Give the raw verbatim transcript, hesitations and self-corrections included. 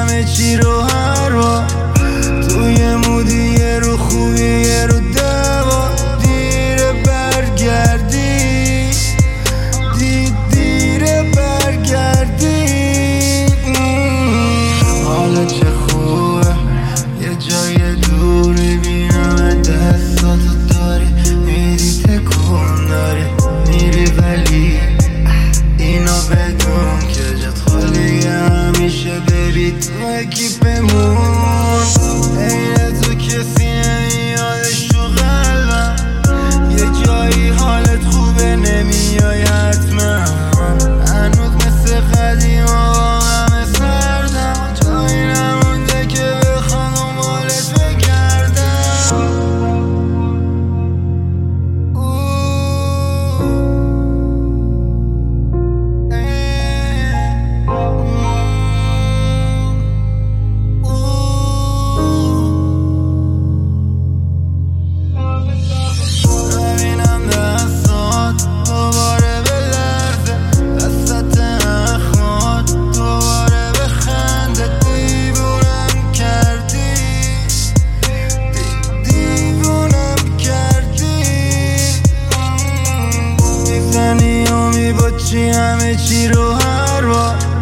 همه چی رو هر بار تو یه مودی یه رو خوبی یه رو دوا دیره برگردی دید دیره برگردی حالا چه خوبه یه جای دوری بینم دستاتو داری میری تکون داری میری ولی اینو بدون که جت خالی همیشه ببی تو اکیپمون این تو کسی نمیادش تو قلبم یه جایی حالت خوبه نمیای حتما هنوز مثل قدیم آقا همه سردم جایی نمونده که بخوام دنبالت بگردم همه چی رو هر بار